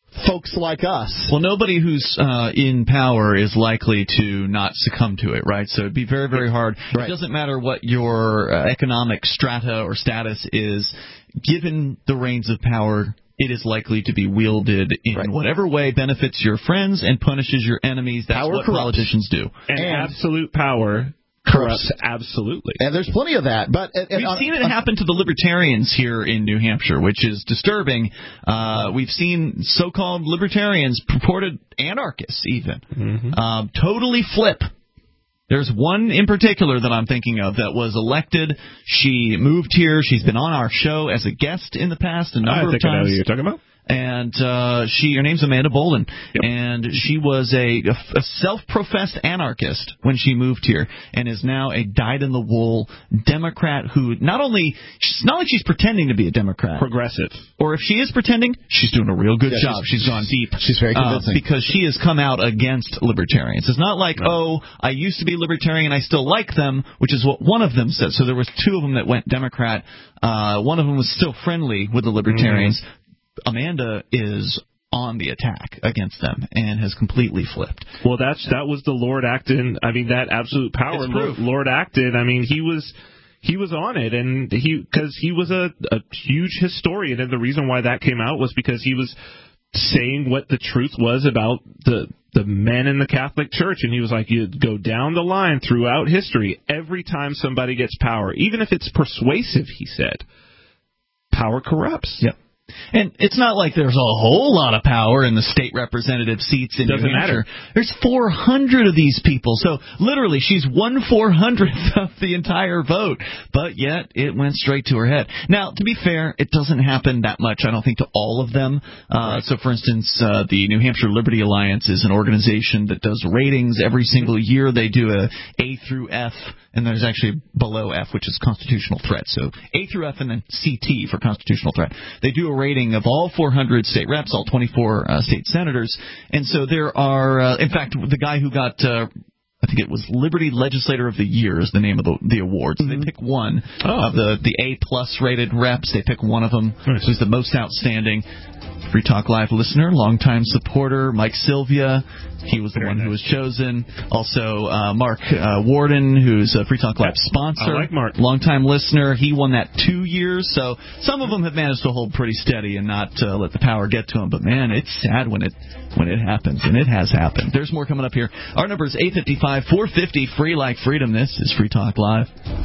folks like us. Well, nobody who's uh, in power is likely to not succumb to it, right? So it'd be very, very hard. Right. It doesn't matter what your uh, economic strata or status is. Given the reins of power, it is likely to be wielded in right. whatever way benefits your friends and punishes your enemies. That's power what corrupts. Politicians do. And, and absolute power corrupts, absolutely. And there's plenty of that. But and, We've on, seen it happen to the libertarians here in New Hampshire, which is disturbing. Uh, we've seen so-called libertarians, purported anarchists even, mm-hmm. uh, totally flip. There's one in particular that I'm thinking of that was elected. She moved here. She's been on our show as a guest in the past a number I think of times. I know who you're talking about. And uh, she, her name's Amanda Bolden, yep. and she was a, a self-professed anarchist when she moved here, and is now a dyed-in-the-wool Democrat who not only, it's not like she's pretending to be a Democrat. Progressive. Or if she is pretending, she's doing a real good yeah, job. She's, she's gone deep. She's very convincing. Uh, because she has come out against libertarians. It's not like, no. oh, I used to be libertarian, I still like them, which is what one of them said. So there was two of them that went Democrat. Uh, one of them was still friendly with the libertarians. Mm-hmm. Amanda is on the attack against them and has completely flipped. Well, that's that was the Lord Acton. I mean, that absolute power. Lord, Lord Acton. I mean, he was he was on it, and he because he was a, a huge historian, and the reason why that came out was because he was saying what the truth was about the the men in the Catholic Church, and he was like, you go down the line throughout history, every time somebody gets power, even if it's persuasive, he said, power corrupts. Yep. And it's not like there's a whole lot of power in the state representative seats in Doesn't New Hampshire. matter. There's four hundred of these people. So literally, she's one four hundredth of the entire vote. But yet, it went straight to her head. Now, to be fair, it doesn't happen that much, I don't think, to all of them. Uh, right. So, for instance, uh, the New Hampshire Liberty Alliance is an organization that does ratings every single year. They do a A through F, and there's actually below F, which is constitutional threat. So A through F and then C T for constitutional threat. They do a rating of all four hundred state reps, all twenty-four uh, state senators. And so there are, uh, in fact, the guy who got, uh, I think it was Liberty Legislator of the Year is the name of the, the awards. Mm-hmm. They pick one oh. of the, the A-plus rated reps. They pick one of them nice. Who's the most outstanding. Free Talk Live listener, longtime supporter, Mike Sylvia. He was the Very one nice. Who was chosen. Also, uh, Mark uh, Warden, who's a Free Talk Live sponsor. I like Mark. Longtime listener. He won that two years. So some of them have managed to hold pretty steady and not uh, let the power get to them. But, man, it's sad when it when it happens, and it has happened. There's more coming up here. Our number is eight five five, four five zero, free like freedom. This is Free Talk Live.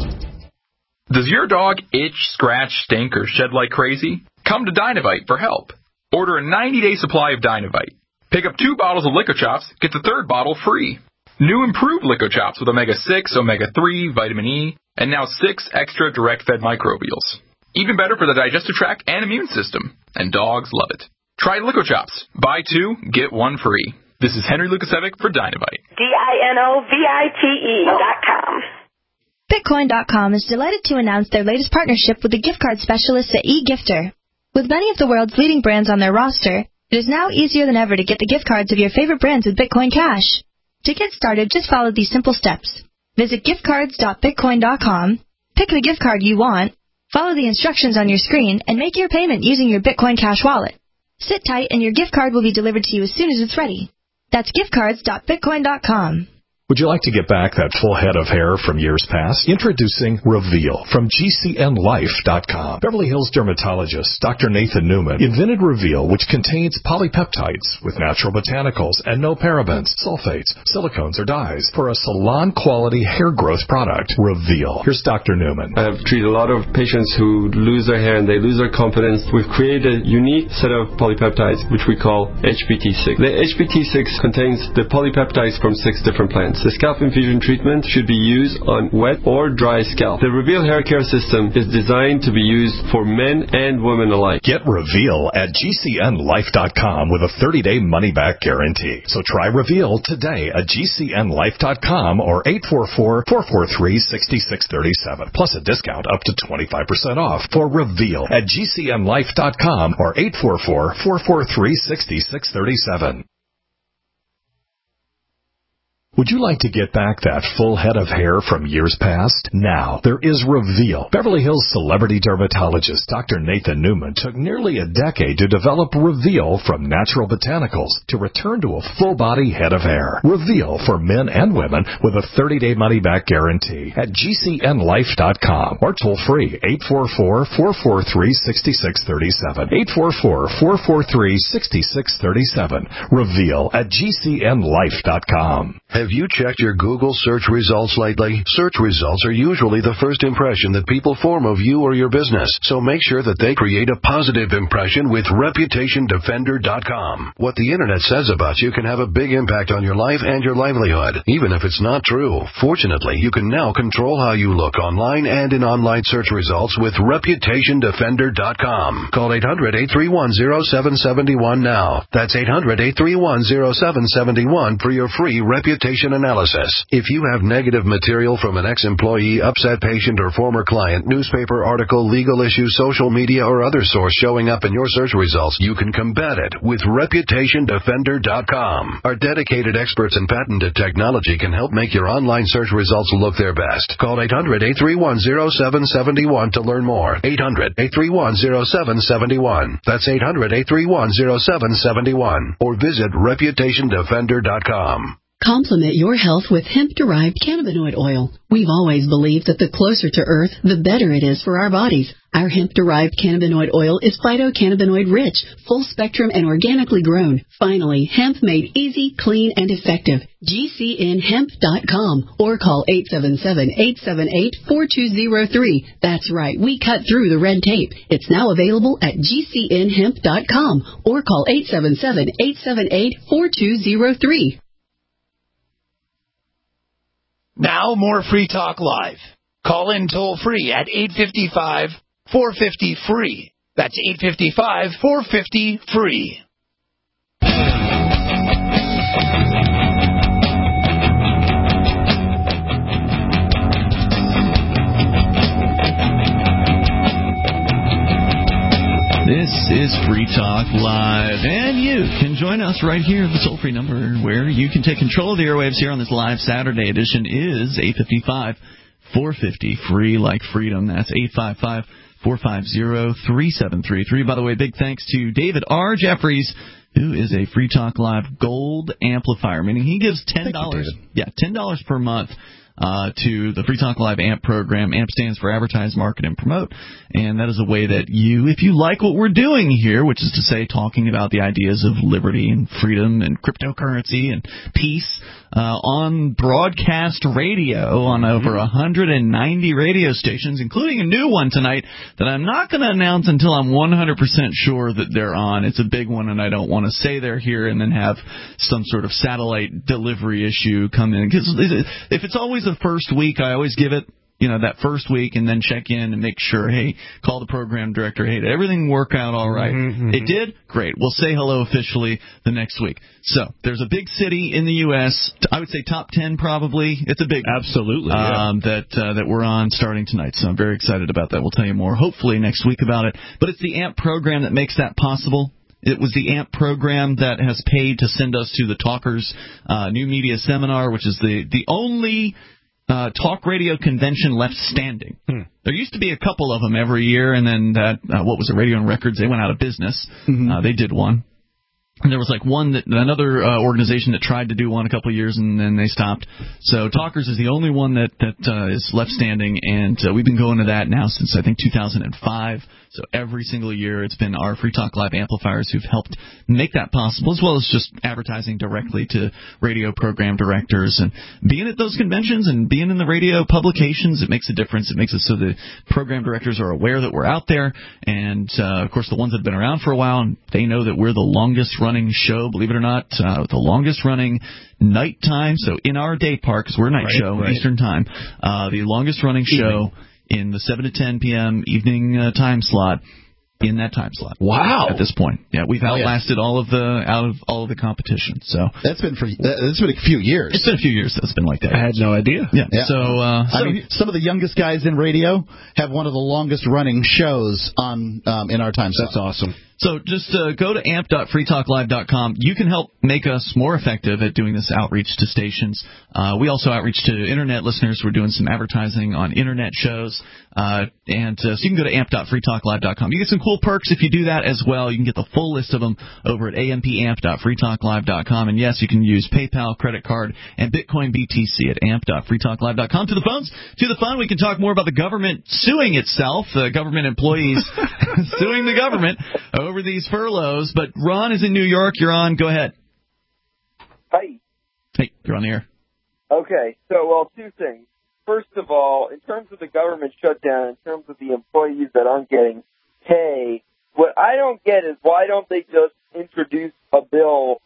Does your dog itch, scratch, stink, or shed like crazy? Come to Dynavite for help. Order a ninety-day supply of Dynavite. Pick up two bottles of Lico Chops, get the third bottle free. New improved Lico Chops with omega six, omega three, vitamin E, and now six extra direct-fed microbials. Even better for the digestive tract and immune system. And dogs love it. Try Lico Chops. Buy two, get one free. This is Henry Lukasevic for Dynavite. D I N O V I T E dot com. Bitcoin dot com is delighted to announce their latest partnership with the gift card specialists at eGifter. With many of the world's leading brands on their roster, it is now easier than ever to get the gift cards of your favorite brands with Bitcoin Cash. To get started, just follow these simple steps. Visit gift cards dot bitcoin dot com, pick the gift card you want, follow the instructions on your screen, and make your payment using your Bitcoin Cash wallet. Sit tight and your gift card will be delivered to you as soon as it's ready. That's gift cards dot bitcoin dot com. Would you like to get back that full head of hair from years past? Introducing Reveal from G C N life dot com. Beverly Hills dermatologist Doctor Nathan Newman invented Reveal, which contains polypeptides with natural botanicals and no parabens, sulfates, silicones, or dyes for a salon-quality hair growth product. Reveal. Here's Doctor Newman. I have treated a lot of patients who lose their hair and they lose their confidence. We've created a unique set of polypeptides, which we call H P T six. The H P T six contains the polypeptides from six different plants. The scalp infusion treatment should be used on wet or dry scalp. The Reveal hair care system is designed to be used for men and women alike. Get Reveal at G C N life dot com with a thirty-day money-back guarantee. So try Reveal today at G C N life dot com or eight four four, four four three, six six three seven. Plus a discount up to twenty-five percent off for Reveal at G C N life dot com or eight four four, four four three, six six three seven. Would you like to get back that full head of hair from years past? Now, there is Reveal. Beverly Hills celebrity dermatologist Doctor Nathan Newman took nearly a decade to develop Reveal from natural botanicals to return to a full-body head of hair. Reveal for men and women with a thirty-day money-back guarantee at G C N life dot com or toll-free eight four four, four four three, six six three seven. eight four four, four four three, six six three seven. Reveal at G C N life dot com. Have you checked your Google search results lately? Search results are usually the first impression that people form of you or your business, so make sure that they create a positive impression with reputation defender dot com. What the internet says about you can have a big impact on your life and your livelihood, even if it's not true. Fortunately, you can now control how you look online and in online search results with reputation defender dot com. Call eight hundred, eight three one, zero seven seven one now. That's eight hundred, eight three one, zero seven seven one for your free reputation analysis. If you have negative material from an ex-employee, upset patient, or former client, newspaper article, legal issue, social media, or other source showing up in your search results, you can combat it with reputation defender dot com. Our dedicated experts in patented technology can help make your online search results look their best. Call eight hundred, eight three one, zero seven seven one to learn more. eight hundred, eight three one, zero seven seven one. That's eight hundred, eight three one, zero seven seven one. Or visit reputation defender dot com. Complement your health with hemp-derived cannabinoid oil. We've always believed that the closer to Earth, the better it is for our bodies. Our hemp-derived cannabinoid oil is phytocannabinoid-rich, full-spectrum, and organically grown. Finally, hemp made easy, clean, and effective. G C N hemp dot com or call eight seven seven, eight seven eight, four two zero three. That's right, we cut through the red tape. It's now available at G C N hemp dot com or call eight seven seven, eight seven eight, four two zero three. Now more Free Talk Live. Call in toll free at eight five five, four five zero, free. That's eight five five, four five zero, free. This is Free Talk Live, and you can join us right here. The toll-free number where you can take control of the airwaves here on this live Saturday edition is eight five five, four five zero, free like freedom. That's eight five five, four five zero, three seven three three. By the way, big thanks to David R. Jeffries, who is a Free Talk Live Gold Amplifier, meaning he gives ten dollars. Thank you, yeah, ten dollars per month. Uh, to the Free Talk Live A M P program. A M P stands for Advertise, Market, and Promote, and that is a way that you, if you like what we're doing here, which is to say talking about the ideas of liberty and freedom and cryptocurrency and peace, uh, on broadcast radio on over one hundred ninety radio stations, including a new one tonight that I'm not going to announce until I'm one hundred percent sure that they're on. It's a big one, and I don't want to say they're here and then have some sort of satellite delivery issue come in. Because if it's always the first week, I always give it, you know, that first week and then check in and make sure, hey, call the program director, hey, did everything work out all right? Mm-hmm. It did? Great. We'll say hello officially the next week. So there's a big city in the U S, I would say top ten probably. It's a big Absolutely, um, yeah. that uh, that we're on starting tonight. So I'm very excited about that. We'll tell you more hopefully next week about it. But it's the A M P program that makes that possible. It was the A M P program that has paid to send us to the Talkers uh, New Media Seminar, which is the, the only uh, talk radio convention left standing. Hmm. There used to be a couple of them every year, and then that, uh, what was it, Radio and Records, they went out of business. Mm-hmm. Uh, they did one. And there was like one that another uh, organization that tried to do one a couple of years and then they stopped. So Talkers is the only one that that uh, is left standing, and uh, we've been going to that now since I think two thousand five. So every single year it's been our Free Talk Live amplifiers who've helped make that possible, as well as just advertising directly to radio program directors. And being at those conventions and being in the radio publications, it makes a difference. It makes it so the program directors are aware that we're out there. And, uh, of course, the ones that have been around for a while, and they know that we're the longest-running show, believe it or not, uh, the longest-running nighttime. So in our day part, because we're a night right, show, right. Eastern time, uh, the longest-running show in the seven to ten p.m. evening uh, time slot, in that time slot. Wow! At this point, yeah, we've outlasted all of the out of all of the competition. So that's been for that's been a few years. It's been a few years that's been like that. I had no idea. Yeah. yeah. So, uh, I so mean, some of the youngest guys in radio have one of the longest running shows on um, in our time slot. That's awesome. So just uh, go to amp dot free talk live dot com. You can help make us more effective at doing this outreach to stations. Uh, we also outreach to Internet listeners. We're doing some advertising on Internet shows. Uh, and uh, so you can go to amp dot free talk live dot com. You get some cool perks if you do that as well. You can get the full list of them over at amp dot free talk live dot com. And, yes, you can use PayPal, credit card, and Bitcoin B T C at amp dot free talk live dot com. To the phones, to the fun, we can talk more about the government suing itself, uh, government employees suing the government over these furloughs. But Ron is in New York. You're on. Go ahead. Hi. Hey, you're on the air. Okay, so, well, two things. First of all, in terms of the government shutdown, in terms of the employees that aren't getting pay, what I don't get is why don't they just introduce a bill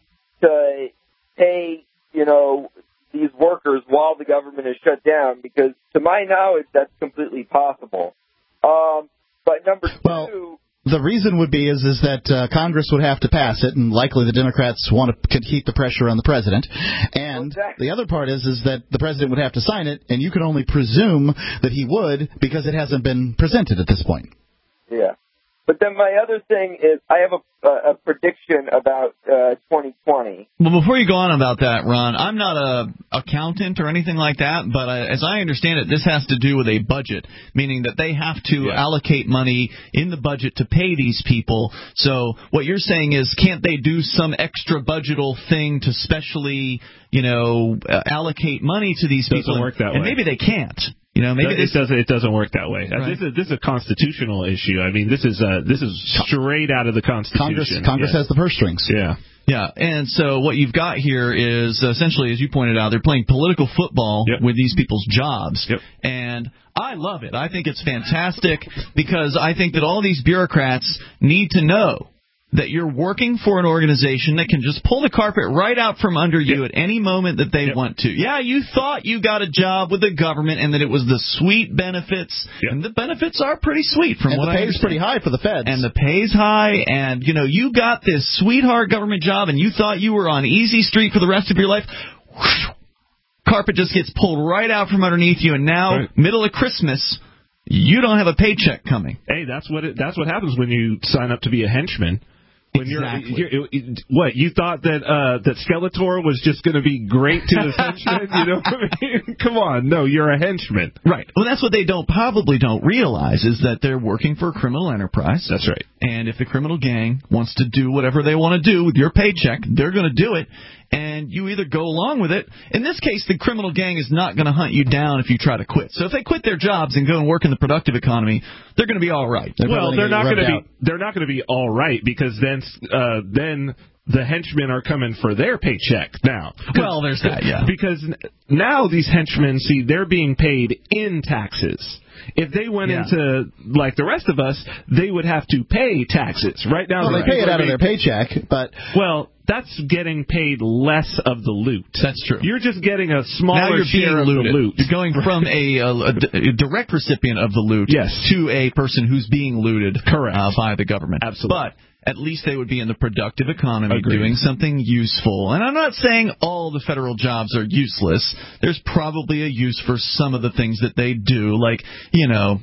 to pay, you know, these workers while the government is shut down? Because to my knowledge, that's completely possible. Um, but number two... Well, the reason would be is is that uh, Congress would have to pass it, and likely the Democrats want to keep the pressure on the president. And exactly. The other part is is that the president would have to sign it, and you can only presume that he would because it hasn't been presented at this point. Yeah. But then my other thing is I have a, a, a prediction about uh, twenty twenty. Well, before you go on about that, Ron, I'm not a accountant or anything like that, but I, as I understand it, this has to do with a budget, meaning that they have to yeah. allocate money in the budget to pay these people. So what you're saying is, can't they do some extra budgetal thing to specially, you know, uh, allocate money to these Doesn't people? Doesn't work that and way. And maybe they can't. You know, maybe it this, doesn't. It doesn't work that way. Right. This is this is a constitutional issue. I mean, this is uh, this is straight out of the Constitution. Congress, Congress yeah. has the purse strings. Yeah, yeah. And so what you've got here is essentially, as you pointed out, they're playing political football yep. with these people's jobs. Yep. And I love it. I think it's fantastic because I think that all these bureaucrats need to know that you're working for an organization that can just pull the carpet right out from under you yep. at any moment that they yep. want to. Yeah, you thought you got a job with the government and that it was the sweet benefits, yep. and the benefits are pretty sweet from and what I understand. And the pay's pretty high for the feds. And the pay's high, and, you know, you got this sweetheart government job and you thought you were on easy street for the rest of your life. Whew, carpet just gets pulled right out from underneath you, and now, right. middle of Christmas, you don't have a paycheck coming. Hey, that's what it, that's what happens when you sign up to be a henchman. When exactly. you're, you're, you're, what you thought that uh, that Skeletor was just going to be great to his henchmen? You know, what I mean? Come on, no, you're a henchman, right? Well, that's what they don't probably don't realize is that they're working for a criminal enterprise. That's right. And if the criminal gang wants to do whatever they want to do with your paycheck, they're going to do it. And you either go along with it. In this case, the criminal gang is not going to hunt you down if you try to quit. So if they quit their jobs and go and work in the productive economy, they're going to be all right. They're well, they're not going to be. They're not going to be all right because then, uh, then the henchmen are coming for their paycheck now. Well, there's that, yeah. Because now these henchmen, see, they're being paid in taxes. If they went yeah. into, like the rest of us, they would have to pay taxes. Right now, well, they pay it out of their paycheck, but... Well, that's getting paid less of the loot. That's true. You're just getting a smaller share of looted. the loot. You're going from a, a, a direct recipient of the loot yes. to a person who's being looted Correct. Uh, by the government. Absolutely. But at least they would be in the productive economy Agreed. doing something useful. And I'm not saying all the federal jobs are useless. There's probably a use for some of the things that they do, like, you know...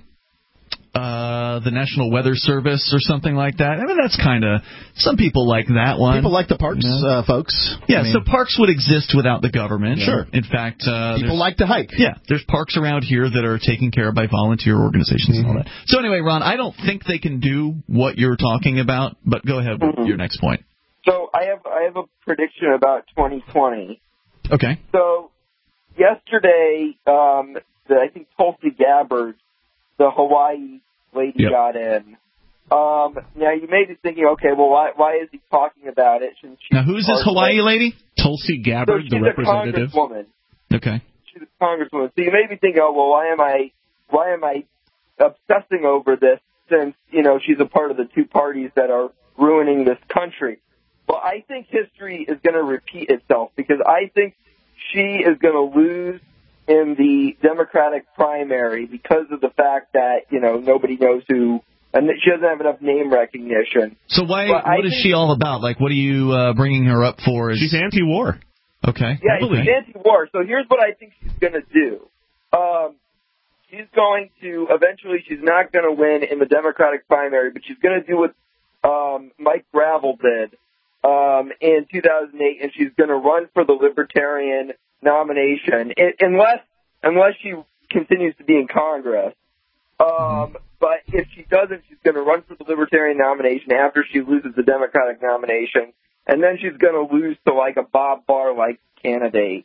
Uh, the National Weather Service or something like that. I mean, that's kind of... Some people like that one. People like the parks, you know? uh, folks. Yeah, I mean, so parks would exist without the government. Sure. In fact... Uh, people like to hike. Yeah, there's parks around here that are taken care of by volunteer organizations mm-hmm. and all that. So anyway, Ron, I don't think they can do what you're talking about, but go ahead with mm-hmm. your next point. So I have I have a prediction about twenty twenty. Okay. So yesterday, um, the, I think Tulsi Gabbard, the Hawaii lady, yep. got in. Um, now, you may be thinking, okay, well, why why is he talking about it? Shouldn't she now, who's this Hawaii lady? Tulsi Gabbard, so the representative? She's a congresswoman. Okay. She's a congresswoman. So you may be thinking, oh, well, why am I why am I obsessing over this since, you know, she's a part of the two parties that are ruining this country? Well, I think history is going to repeat itself because I think she is going to lose in the Democratic primary because of the fact that, you know, nobody knows who, and she doesn't have enough name recognition. So why? But what I is she all about? Like, what are you uh, bringing her up for? Is... She's anti-war. Okay. Yeah, okay. she's anti-war. So here's what I think she's going to do. Um, she's going to, eventually, she's not going to win in the Democratic primary, but she's going to do what um, Mike Gravel did um, in two thousand eight, and she's going to run for the Libertarian nomination, it, unless unless she continues to be in Congress. Um, but if she doesn't, she's going to run for the Libertarian nomination after she loses the Democratic nomination, and then she's going to lose to, like, a Bob Barr-like candidate.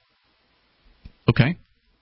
Okay.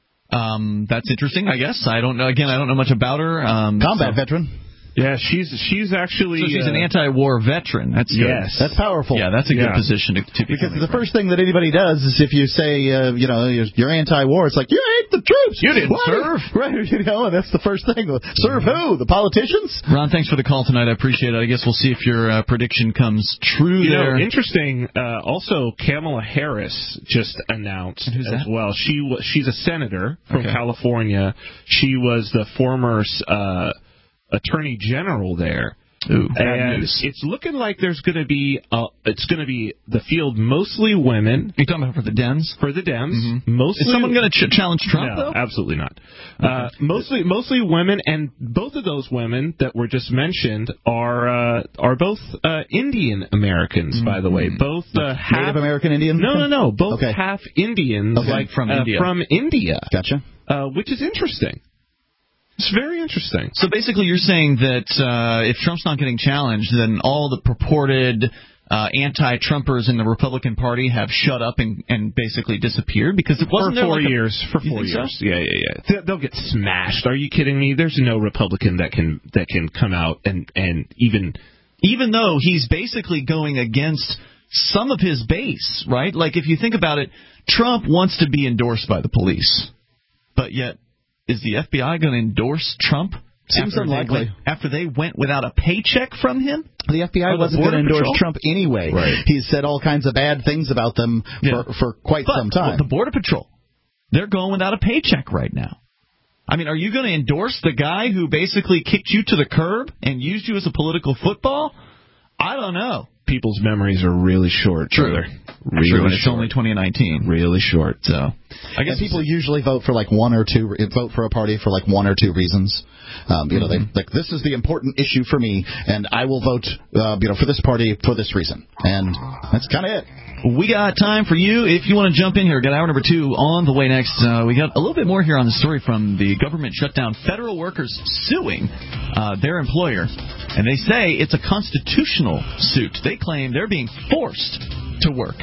Um, that's interesting, I guess. I don't know. Again, I don't know much about her. Um, Combat so. veteran. Yeah, she's she's actually... So she's uh, an anti-war veteran. That's good. Yes. That's powerful. Yeah, that's a good Yeah. position to, to be Because the from. first thing that anybody does is if you say, uh, you know, you're, you're anti-war, it's like, you hate the troops. You didn't Why? serve. Right, you know, and that's the first thing. Serve who? The politicians? Ron, thanks for the call tonight. I appreciate it. I guess we'll see if your uh, prediction comes true You there. know, interesting. Uh, also, Kamala Harris just announced who's as that? well. She was she's a senator from Okay. California. She was the former uh, attorney general there. Ooh, bad and news. it's looking like there's going to be uh, it's going to be the field mostly women. Are you talking about for the Dems? For the Dems, Mm-hmm. mostly. Is someone going to ch- challenge Trump, No, though? absolutely not. Okay. Uh, mostly, mostly women, and both of those women that were just mentioned are uh, are both uh, Indian Americans, Mm-hmm. by the way. Both uh, half, Native American Indian? No, no, no. Both Okay. half Indians, Okay. like From uh, India. From India, Gotcha. uh, which is interesting. It's very interesting. So basically you're saying that uh, if Trump's not getting challenged, then all the purported uh, anti-Trumpers in the Republican Party have shut up and, and basically disappeared? Because it wasn't for there four like a- years. For You four think so? years, yeah, yeah, yeah. They- They'll get smashed. Are you kidding me? There's no Republican that can that can come out and and even Even though he's basically going against some of his base, right? Like if you think about it, Trump wants to be endorsed by the police, but yet is the F B I going to endorse Trump? Seems after unlikely. They went, after they went without a paycheck from him? The F B I Or the wasn't going to Border endorse Patrol? Trump anyway. Right. He's said all kinds of bad things about them Yeah. for, for quite But some time. the Border Patrol, they're going without a paycheck right now. I mean, are you going to endorse the guy who basically kicked you to the curb and used you as a political football? I don't know. People's memories are really short. True. Brother. Really True, and it's short. only twenty nineteen. Really short. So I guess and people usually vote for like one or two, vote for a party for like one or two reasons. Um, you know, Mm-hmm. they like this is the important issue for me, and I will vote, uh, you know, for this party for this reason, and that's kind of it. we got time for you if you want to jump in here. Got hour number two on the way next. Uh, we got a little bit more here on the story from the government shutdown. Federal workers suing uh, their employer, and they say it's a constitutional suit. They claim they're being forced to work.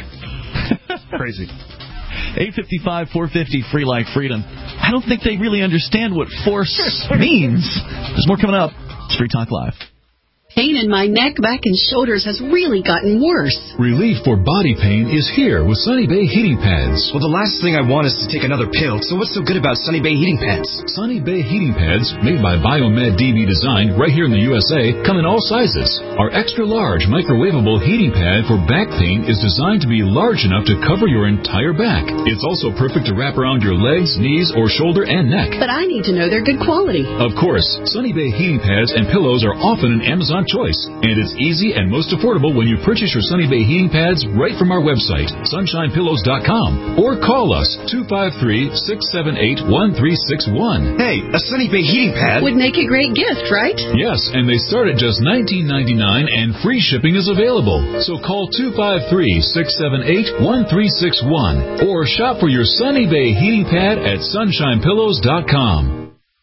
Crazy. eight fifty-five, four fifty, free like freedom. I don't think they really understand what force means. There's more coming up. It's Free Talk Live. Pain in my neck, back, and shoulders has really gotten worse. Relief for body pain is here with Sunny Bay Heating Pads. Well, the last thing I want is to take another pill, so what's so good about Sunny Bay Heating Pads? Sunny Bay Heating Pads, made by Biomed D B Design right here in the U S A, come in all sizes. Our extra large microwavable heating pad for back pain is designed to be large enough to cover your entire back. It's also perfect to wrap around your legs, knees, or shoulder and neck. But I need to know they're good quality. Of course, Sunny Bay Heating Pads and pillows are often an Amazon choice, and it's easy and most affordable when you purchase your Sunny Bay Heating Pads right from our website, sunshine pillows dot com, or call us two five three, six seven eight, one three six one. Hey, a Sunny Bay Heating Pad would make a great gift, right? Yes, and they start at just nineteen ninety-nine, and free shipping is available. So call two five three, six seven eight, one three six one or shop for your Sunny Bay Heating Pad at sunshine pillows dot com.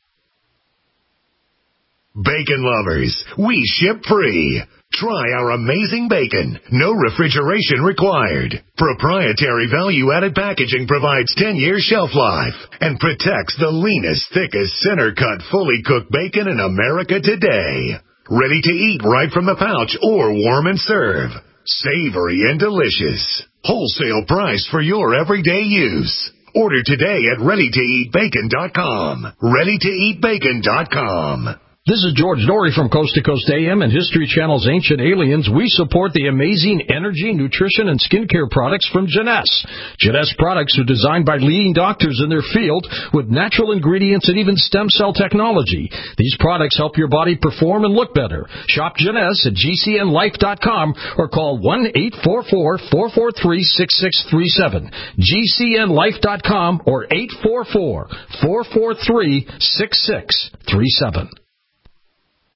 Bacon lovers, we ship free. Try our amazing bacon. No refrigeration required. Proprietary value-added packaging provides ten years shelf life and protects the leanest, thickest, center-cut, fully cooked bacon in America today. Ready to eat right from the pouch or warm and serve. Savory and delicious. Wholesale price for your everyday use. Order today at ready to eat bacon dot com. ready to eat bacon dot com. This is George Norrie from Coast to Coast A M and History Channel's Ancient Aliens. We support the amazing energy, nutrition, and skincare products from Jeunesse. Jeunesse products are designed by leading doctors in their field with natural ingredients and even stem cell technology. These products help your body perform and look better. Shop Jeunesse at G C N life dot com or call one eight four four, four four three, six six three seven. G C N life dot com or eight four four, four four three, six six three seven.